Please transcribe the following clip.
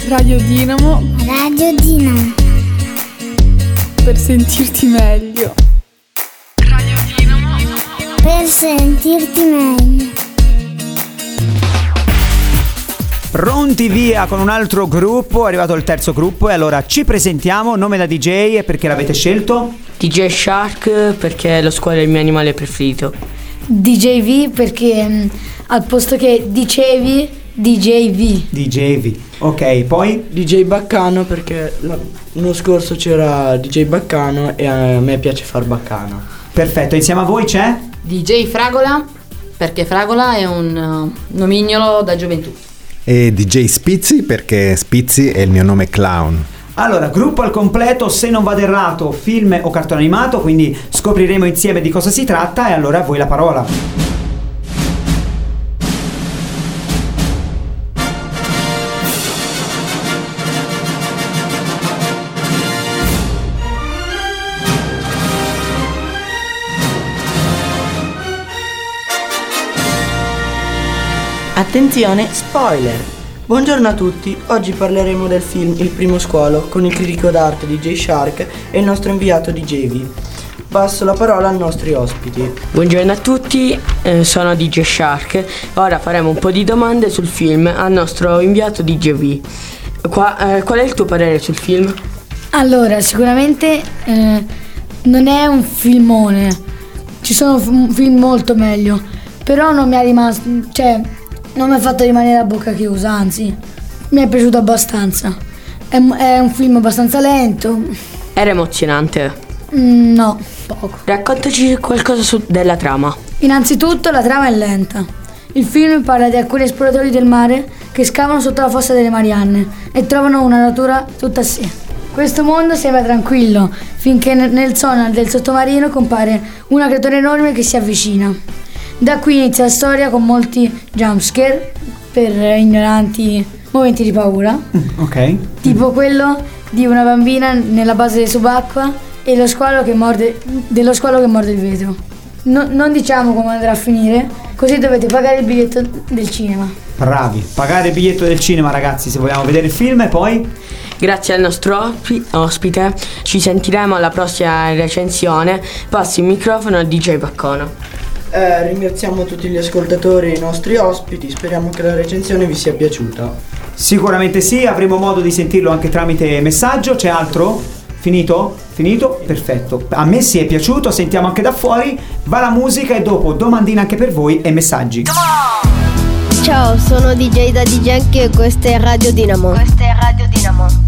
Radio Dinamo. Radio Dinamo. Per sentirti meglio. Radio Dinamo. Per sentirti meglio. Pronti via con un altro gruppo, è arrivato il terzo gruppo e allora ci presentiamo, nome da DJ e perché l'avete scelto? DJ Shark perché lo squalo è il mio animale preferito. DJ V perché al posto che dicevi DJ V. DJ V, ok, poi? DJ Baccano perché l'anno scorso c'era DJ Baccano e a me piace far baccano. Perfetto, insieme a voi c'è? DJ Fragola perché Fragola è un nomignolo da gioventù. E DJ Spizzi perché Spizzi è il mio nome clown. Allora, gruppo al completo, se non vado errato, film o cartone animato, quindi scopriremo insieme di cosa si tratta e allora a voi la parola. Attenzione, spoiler! Buongiorno a tutti, oggi parleremo del film Il primo squalo con il critico d'arte DJ Shark e il nostro inviato DJ V. Passo la parola ai nostri ospiti. Buongiorno a tutti, sono DJ Shark. Ora faremo un po' di domande sul film al nostro inviato DJ V. Qual è il tuo parere sul film? Allora, sicuramente non è un filmone. Ci sono film molto meglio. Però non mi ha rimasto, non mi ha fatto rimanere a bocca chiusa, anzi, mi è piaciuto abbastanza. È un film abbastanza lento. Era emozionante? No, poco. Raccontaci qualcosa della trama. Innanzitutto la trama è lenta. Il film parla di alcuni esploratori del mare che scavano sotto la fossa delle Marianne e trovano una natura tutta a sé. Questo mondo sembra tranquillo, finché nel sonar del sottomarino compare una creatura enorme che si avvicina. Da qui inizia la storia con molti jumpscare per ignoranti momenti di paura. Ok. Tipo quello di una bambina nella base del subacquea e dello squalo che morde il vetro. Non diciamo come andrà a finire, così dovete pagare il biglietto del cinema. Bravi, pagare il biglietto del cinema ragazzi se vogliamo vedere il film e poi? Grazie al nostro ospite, ci sentiremo alla prossima recensione. Passi il microfono a DJ Baccano. Ringraziamo tutti gli ascoltatori e i nostri ospiti, speriamo che la recensione vi sia piaciuta. Sicuramente sì, avremo modo di sentirlo anche tramite messaggio. C'è altro? Finito? Finito? Perfetto. A me sì è piaciuto, sentiamo anche da fuori. Va la musica e dopo domandine anche per voi e messaggi. Ciao, sono DJ da DJ anche e questa è Radio Dinamo.